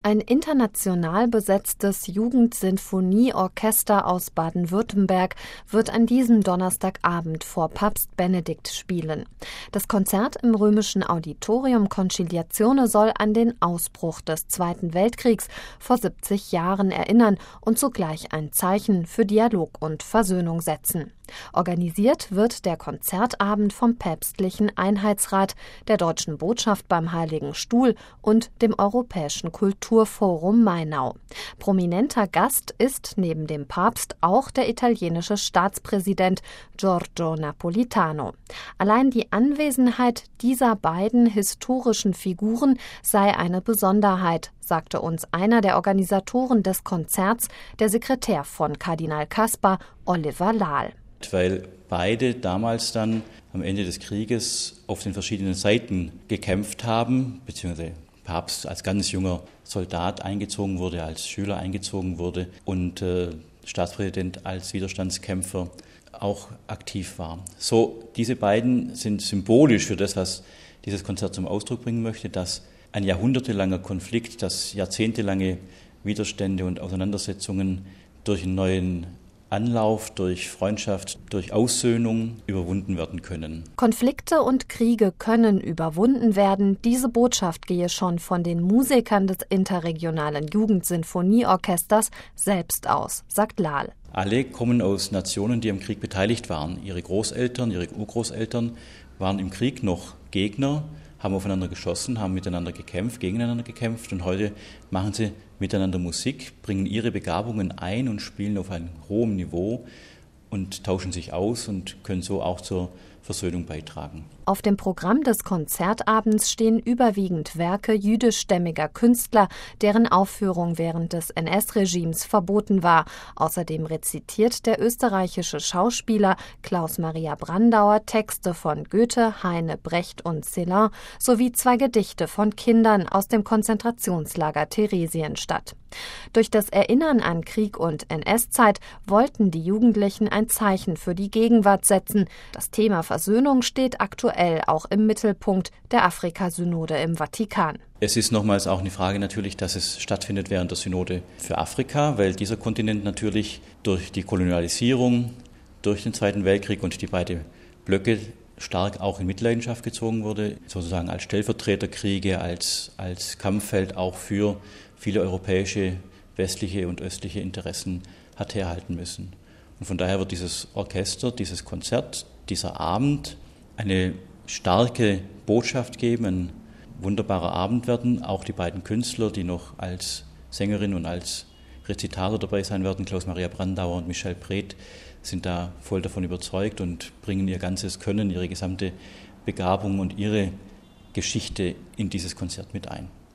Ein international besetztes Jugendsinfonieorchester aus Baden-Württemberg wird an diesem Donnerstagabend vor Papst Benedikt spielen. Das Konzert im römischen Auditorium Conciliazione soll an den Ausbruch des Zweiten Weltkriegs vor 70 Jahren erinnern und zugleich ein Zeichen für Dialog und Versöhnung setzen. Organisiert wird der Konzertabend vom Päpstlichen Einheitsrat, der Deutschen Botschaft beim Heiligen Stuhl und dem Europäischen Kulturforum Mainau. Prominenter Gast ist neben dem Papst auch der italienische Staatspräsident Giorgio Napolitano. Allein die Anwesenheit dieser beiden historischen Figuren sei eine Besonderheit, sagte uns einer der Organisatoren des Konzerts, der Sekretär von Kardinal Kasper, Oliver Lahl. Weil beide damals dann am Ende des Krieges auf den verschiedenen Seiten gekämpft haben, beziehungsweise Papst als ganz junger Soldat eingezogen wurde, als Schüler eingezogen wurde und Staatspräsident als Widerstandskämpfer auch aktiv war. So, diese beiden sind symbolisch für das, was dieses Konzert zum Ausdruck bringen möchte, dass ein jahrhundertelanger Konflikt, dass jahrzehntelange Widerstände und Auseinandersetzungen durch einen neuen Anlauf, durch Freundschaft, durch Aussöhnung überwunden werden können. Konflikte und Kriege können überwunden werden. Diese Botschaft gehe schon von den Musikern des interregionalen Jugendsinfonieorchesters selbst aus, sagt Lahl. Alle kommen aus Nationen, die am Krieg beteiligt waren. Ihre Großeltern, ihre Urgroßeltern waren im Krieg noch Gegner, haben aufeinander geschossen, haben miteinander gekämpft, gegeneinander gekämpft und heute machen sie miteinander Musik, bringen ihre Begabungen ein und spielen auf einem hohen Niveau und tauschen sich aus und können so auch zur Versöhnung beitragen. Auf dem Programm des Konzertabends stehen überwiegend Werke jüdischstämmiger Künstler, deren Aufführung während des NS-Regimes verboten war. Außerdem rezitiert der österreichische Schauspieler Klaus Maria Brandauer Texte von Goethe, Heine, Brecht und Celan sowie 2 Gedichte von Kindern aus dem Konzentrationslager Theresienstadt. Durch das Erinnern an Krieg und NS-Zeit wollten die Jugendlichen ein Zeichen für die Gegenwart setzen. Das Thema Versöhnung steht aktuell auch im Mittelpunkt der Afrika-Synode im Vatikan. Es ist nochmals auch eine Frage natürlich, dass es stattfindet während der Synode für Afrika, weil dieser Kontinent natürlich durch die Kolonialisierung, durch den Zweiten Weltkrieg und die beiden Blöcke stark auch in Mitleidenschaft gezogen wurde, sozusagen als Stellvertreterkriege, als Kampffeld auch für viele europäische, westliche und östliche Interessen hat herhalten müssen. Und von daher wird dieses Orchester, dieses Konzert, dieser Abend eine starke Botschaft geben, ein wunderbarer Abend werden. Auch die beiden Künstler, die noch als Sängerin und als Rezitator dabei sein werden, Klaus Maria Brandauer und Michel Breth, sind da voll davon überzeugt und bringen ihr ganzes Können, ihre gesamte Begabung und ihre Geschichte in dieses Konzert mit ein.